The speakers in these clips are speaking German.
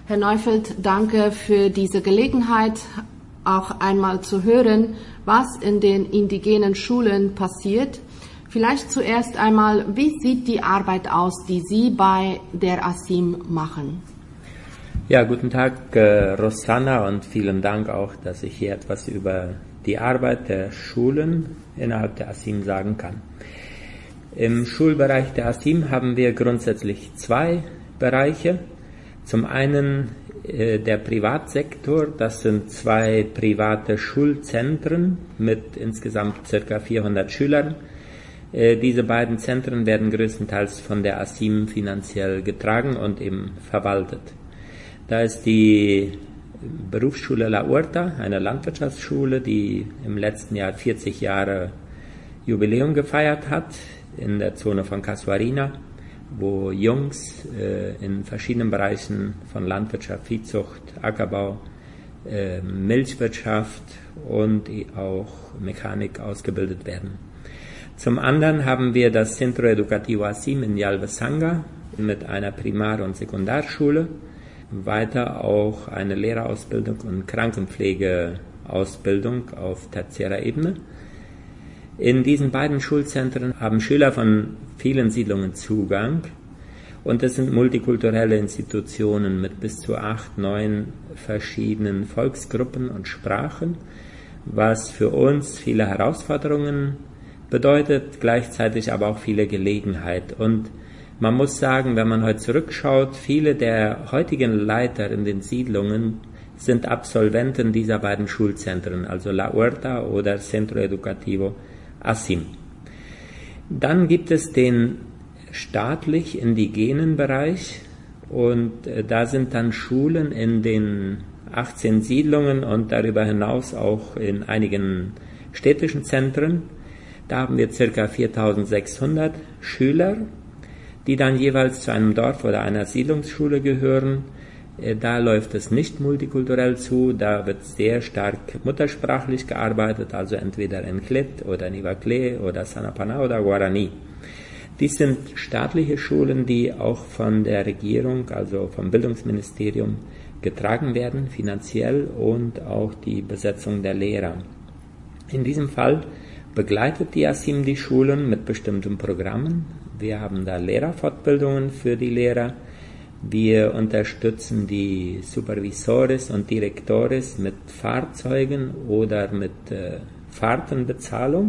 Herr Neufeld, danke für diese Gelegenheit, auch einmal zu hören, was in den indigenen Schulen passiert. Vielleicht zuerst einmal, wie sieht die Arbeit aus, die Sie bei der ASIM machen? Ja, guten Tag, Rosanna, und vielen Dank auch, dass ich hier etwas über die Arbeit der Schulen innerhalb der ASIM sagen kann. Im Schulbereich der ASIM haben wir grundsätzlich zwei Bereiche. Zum einen der Privatsektor, das sind zwei private Schulzentren mit insgesamt ca. 400 Schülern. Diese beiden Zentren werden größtenteils von der ASIM finanziell getragen und eben verwaltet. Da ist die Berufsschule La Huerta, eine Landwirtschaftsschule, die im letzten Jahr 40 Jahre Jubiläum gefeiert hat, in der Zone von Casuarina, wo Jungs in verschiedenen Bereichen von Landwirtschaft, Viehzucht, Ackerbau, Milchwirtschaft und auch Mechanik ausgebildet werden. Zum anderen haben wir das Centro Educativo ASIM in Yalvesanga mit einer Primar- und Sekundarschule, weiter auch eine Lehrerausbildung und Krankenpflegeausbildung auf tertiärer Ebene. In diesen beiden Schulzentren haben Schüler von vielen Siedlungen Zugang, und es sind multikulturelle Institutionen mit bis zu 8, 9 verschiedenen Volksgruppen und Sprachen, was für uns viele Herausforderungen bedeutet, gleichzeitig aber auch viele Gelegenheit. Und man muss sagen, wenn man heute zurückschaut, viele der heutigen Leiter in den Siedlungen sind Absolventen dieser beiden Schulzentren, also La Huerta oder Centro Educativo ASIM. Dann gibt es den staatlich-indigenen Bereich, und da sind dann Schulen in den 18 Siedlungen und darüber hinaus auch in einigen städtischen Zentren. Da haben wir ca. 4.600 Schüler, die dann jeweils zu einem Dorf oder einer Siedlungsschule gehören. Da läuft es nicht multikulturell zu, da wird sehr stark muttersprachlich gearbeitet, also entweder Enclet oder Nivaclé oder Sanapana oder Guarani. Dies sind staatliche Schulen, die auch von der Regierung, also vom Bildungsministerium, getragen werden, finanziell, und auch die Besetzung der Lehrer. In diesem Fall begleitet die ASIM die Schulen mit bestimmten Programmen. Wir haben da Lehrerfortbildungen für die Lehrer. Wir unterstützen die Supervisores und Direktores mit Fahrzeugen oder mit Fahrtenbezahlung.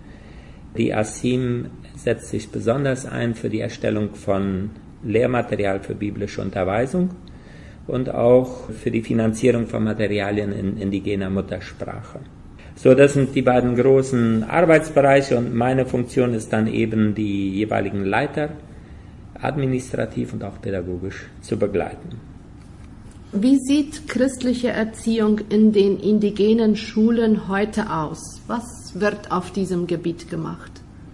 Die ASIM setzt sich besonders ein für die Erstellung von Lehrmaterial für biblische Unterweisung und auch für die Finanzierung von Materialien in indigener Muttersprache. So, das sind die beiden großen Arbeitsbereiche, und meine Funktion ist dann eben, die jeweiligen Leiter administrativ und auch pädagogisch zu begleiten. Wie sieht christliche Erziehung in den indigenen Schulen heute aus? Was wird auf diesem Gebiet gemacht?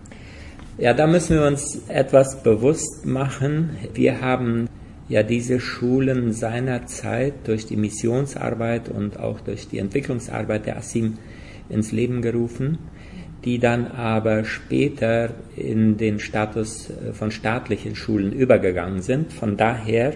Ja, da müssen wir uns etwas bewusst machen. Wir haben ja diese Schulen seinerzeit durch die Missionsarbeit und auch durch die Entwicklungsarbeit der ASIM ins Leben gerufen, die dann aber später in den Status von staatlichen Schulen übergegangen sind. Von daher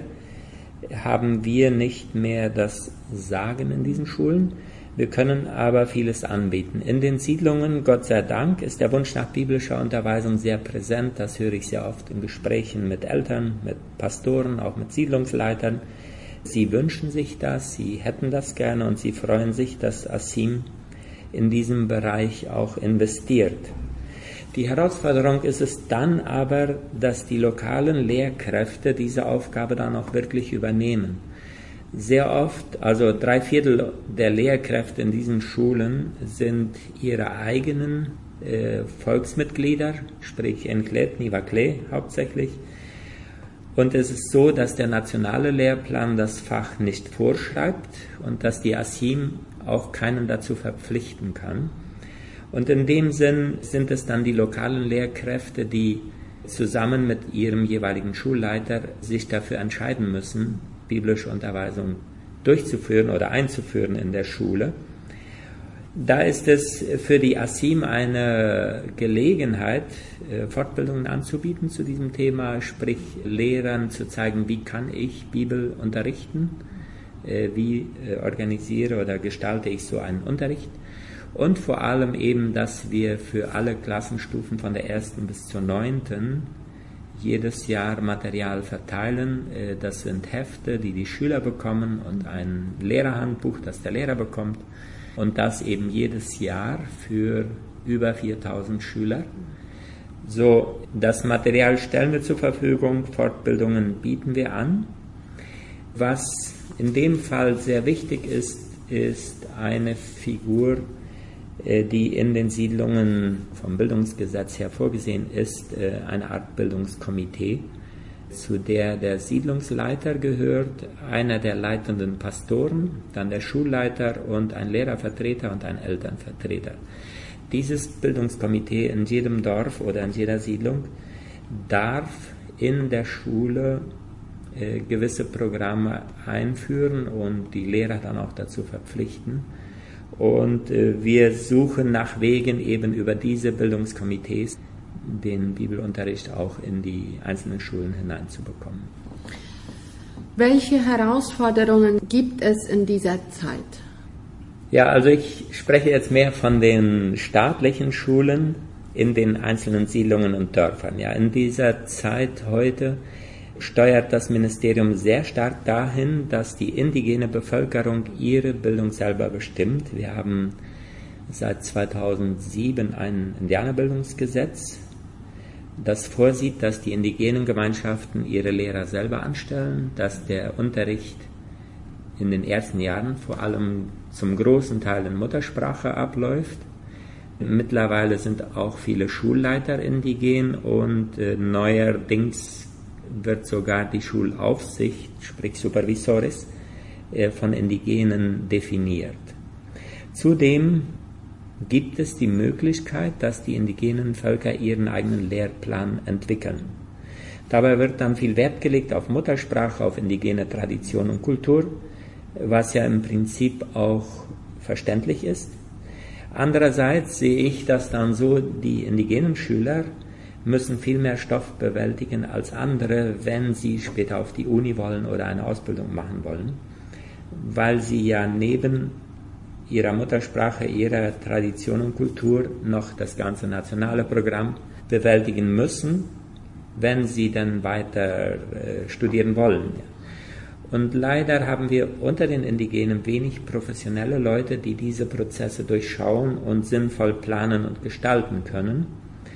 haben wir nicht mehr das Sagen in diesen Schulen. Wir können aber vieles anbieten. In den Siedlungen, Gott sei Dank, ist der Wunsch nach biblischer Unterweisung sehr präsent. Das höre ich sehr oft in Gesprächen mit Eltern, mit Pastoren, auch mit Siedlungsleitern. Sie wünschen sich das, sie hätten das gerne, und sie freuen sich, dass ASIM in diesem Bereich auch investiert. Die Herausforderung ist es dann aber, dass die lokalen Lehrkräfte diese Aufgabe dann auch wirklich übernehmen. Sehr oft, also 3/4 der Lehrkräfte in diesen Schulen sind ihre eigenen Volksmitglieder, sprich Enclet, Nivaclé hauptsächlich. Und es ist so, dass der nationale Lehrplan das Fach nicht vorschreibt und dass die ASIM auch keinen dazu verpflichten kann. Und in dem Sinn sind es dann die lokalen Lehrkräfte, die zusammen mit ihrem jeweiligen Schulleiter sich dafür entscheiden müssen, biblische Unterweisung durchzuführen oder einzuführen in der Schule. Da ist es für die ASIM eine Gelegenheit, Fortbildungen anzubieten zu diesem Thema, sprich Lehrern zu zeigen, wie kann ich Bibel unterrichten, wie organisiere oder gestalte ich so einen Unterricht und vor allem eben, dass wir für alle Klassenstufen von der 1. bis zur 9. jedes Jahr Material verteilen. Das sind Hefte, die die Schüler bekommen und ein Lehrerhandbuch, das der Lehrer bekommt. Und das eben jedes Jahr für über 4000 Schüler. So, das Material stellen wir zur Verfügung, Fortbildungen bieten wir an. Was in dem Fall sehr wichtig ist, ist eine Figur, die in den Siedlungen vom Bildungsgesetz her vorgesehen ist, eine Art Bildungskomitee, zu der der Siedlungsleiter gehört, einer der leitenden Pastoren, dann der Schulleiter und ein Lehrervertreter und ein Elternvertreter. Dieses Bildungskomitee in jedem Dorf oder in jeder Siedlung darf in der Schule gewisse Programme einführen und die Lehrer dann auch dazu verpflichten. Und wir suchen nach Wegen eben über diese Bildungskomitees den Bibelunterricht auch in die einzelnen Schulen hineinzubekommen. Welche Herausforderungen gibt es in dieser Zeit? Ja, also ich spreche jetzt mehr von den staatlichen Schulen in den einzelnen Siedlungen und Dörfern. Ja, in dieser Zeit heute steuert das Ministerium sehr stark dahin, dass die indigene Bevölkerung ihre Bildung selber bestimmt. Wir haben seit 2007 ein Indianerbildungsgesetz, das vorsieht, dass die indigenen Gemeinschaften ihre Lehrer selber anstellen, dass der Unterricht in den ersten Jahren vor allem zum großen Teil in Muttersprache abläuft. Mittlerweile sind auch viele Schulleiter indigen und neuerdings wird sogar die Schulaufsicht, sprich Supervisores, von Indigenen definiert. Zudem gibt es die Möglichkeit, dass die indigenen Völker ihren eigenen Lehrplan entwickeln. Dabei wird dann viel Wert gelegt auf Muttersprache, auf indigene Tradition und Kultur, was ja im Prinzip auch verständlich ist. Andererseits sehe ich das dann so, die indigenen Schüler müssen viel mehr Stoff bewältigen als andere, wenn sie später auf die Uni wollen oder eine Ausbildung machen wollen, weil sie ja neben ihrer Muttersprache, ihrer Tradition und Kultur noch das ganze nationale Programm bewältigen müssen, wenn sie dann weiter studieren wollen. Und leider haben wir unter den Indigenen wenig professionelle Leute, die diese Prozesse durchschauen und sinnvoll planen und gestalten können.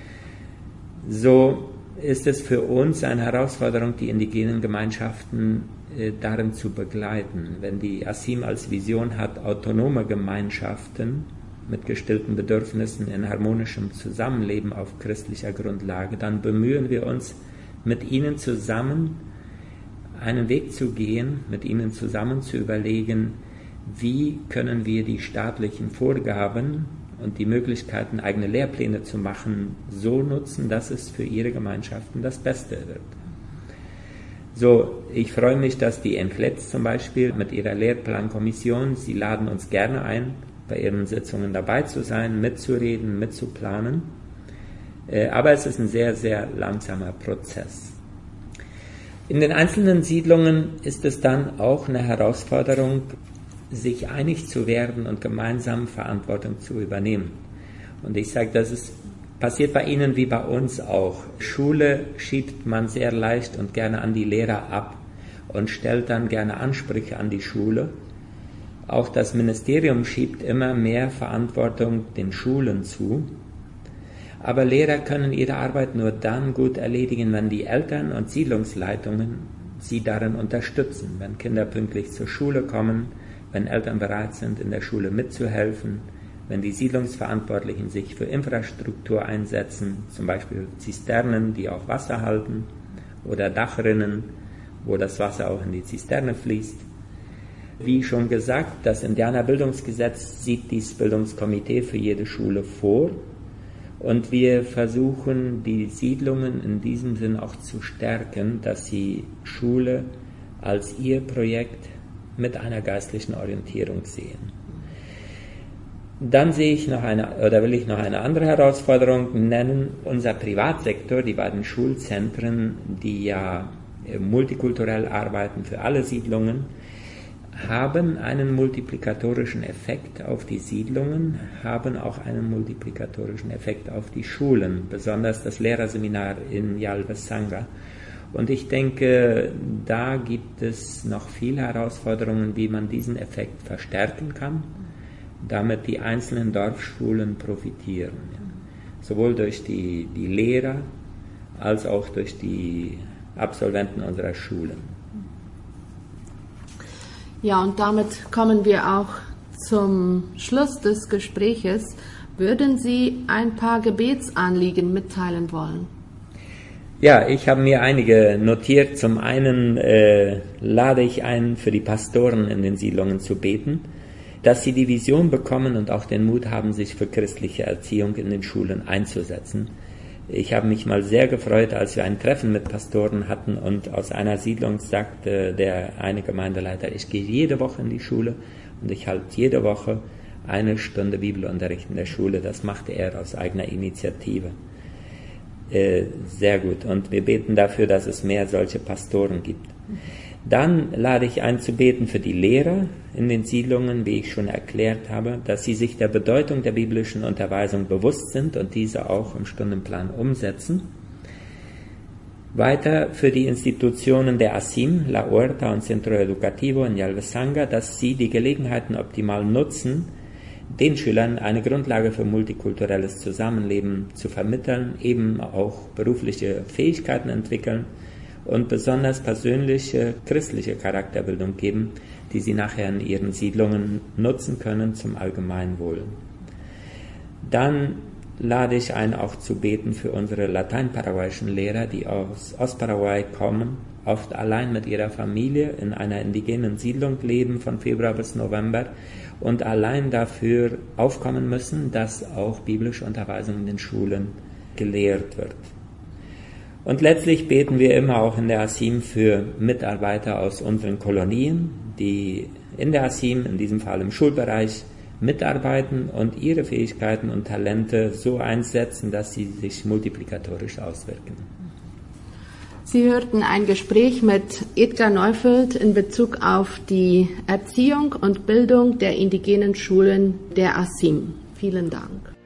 So ist es für uns eine Herausforderung, die indigenen Gemeinschaften darin zu begleiten. Wenn die ASIM als Vision hat, autonome Gemeinschaften mit gestillten Bedürfnissen in harmonischem Zusammenleben auf christlicher Grundlage, dann bemühen wir uns, mit ihnen zusammen einen Weg zu gehen, mit ihnen zusammen zu überlegen, wie können wir die staatlichen Vorgaben und die Möglichkeiten, eigene Lehrpläne zu machen, so nutzen, dass es für ihre Gemeinschaften das Beste wird. So, ich freue mich, dass die Enflets zum Beispiel mit ihrer Lehrplankommission, sie laden uns gerne ein, bei ihren Sitzungen dabei zu sein, mitzureden, mitzuplanen. Aber es ist ein sehr, sehr langsamer Prozess. In den einzelnen Siedlungen ist es dann auch eine Herausforderung, sich einig zu werden und gemeinsam Verantwortung zu übernehmen. Und ich sage, das ist passiert bei Ihnen wie bei uns auch. Schule schiebt man sehr leicht und gerne an die Lehrer ab und stellt dann gerne Ansprüche an die Schule. Auch das Ministerium schiebt immer mehr Verantwortung den Schulen zu. Aber Lehrer können ihre Arbeit nur dann gut erledigen, wenn die Eltern und Siedlungsleitungen sie darin unterstützen, wenn Kinder pünktlich zur Schule kommen, wenn Eltern bereit sind, in der Schule mitzuhelfen, wenn die Siedlungsverantwortlichen sich für Infrastruktur einsetzen, zum Beispiel Zisternen, die auch Wasser halten, oder Dachrinnen, wo das Wasser auch in die Zisterne fließt. Wie schon gesagt, das Indianerbildungsgesetz sieht dieses Bildungskomitee für jede Schule vor und wir versuchen, die Siedlungen in diesem Sinn auch zu stärken, dass sie Schule als ihr Projekt mit einer geistlichen Orientierung sehen. Dann will ich noch eine andere Herausforderung nennen. Unser Privatsektor, die beiden Schulzentren, die ja multikulturell arbeiten für alle Siedlungen, haben einen multiplikatorischen Effekt auf die Siedlungen, haben auch einen multiplikatorischen Effekt auf die Schulen, besonders das Lehrerseminar in Yalva-Sangha. Und ich denke, da gibt es noch viele Herausforderungen, wie man diesen Effekt verstärken kann, damit die einzelnen Dorfschulen profitieren. Sowohl durch die Lehrer als auch durch die Absolventen unserer Schulen. Ja, und damit kommen wir auch zum Schluss des Gespräches. Würden Sie ein paar Gebetsanliegen mitteilen wollen? Ja, ich habe mir einige notiert. Zum einen lade ich ein, für die Pastoren in den Siedlungen zu beten, dass sie die Vision bekommen und auch den Mut haben, sich für christliche Erziehung in den Schulen einzusetzen. Ich habe mich mal sehr gefreut, als wir ein Treffen mit Pastoren hatten und aus einer Siedlung sagte der eine Gemeindeleiter, ich gehe jede Woche in die Schule und ich halte jede Woche 1 Stunde Bibelunterricht in der Schule. Das machte er aus eigener Initiative. Sehr gut. Und wir beten dafür, dass es mehr solche Pastoren gibt. Dann lade ich ein zu beten für die Lehrer in den Siedlungen, wie ich schon erklärt habe, dass sie sich der Bedeutung der biblischen Unterweisung bewusst sind und diese auch im Stundenplan umsetzen. Weiter für die Institutionen der ASIM, La Huerta und Centro Educativo in Yalva-Sangha, dass sie die Gelegenheiten optimal nutzen, den Schülern eine Grundlage für multikulturelles Zusammenleben zu vermitteln, eben auch berufliche Fähigkeiten entwickeln und besonders persönliche christliche Charakterbildung geben, die sie nachher in ihren Siedlungen nutzen können zum Allgemeinwohl. Dann lade ich ein, auch zu beten für unsere lateinparaguayischen Lehrer, die aus Ostparaguay kommen, oft allein mit ihrer Familie in einer indigenen Siedlung leben von Februar bis November und allein dafür aufkommen müssen, dass auch biblische Unterweisung in den Schulen gelehrt wird. Und letztlich beten wir immer auch in der ASIM für Mitarbeiter aus unseren Kolonien, die in der ASIM, in diesem Fall im Schulbereich, mitarbeiten und ihre Fähigkeiten und Talente so einsetzen, dass sie sich multiplikatorisch auswirken. Sie hörten ein Gespräch mit Edgar Neufeld in Bezug auf die Erziehung und Bildung der indigenen Schulen der ASIM. Vielen Dank.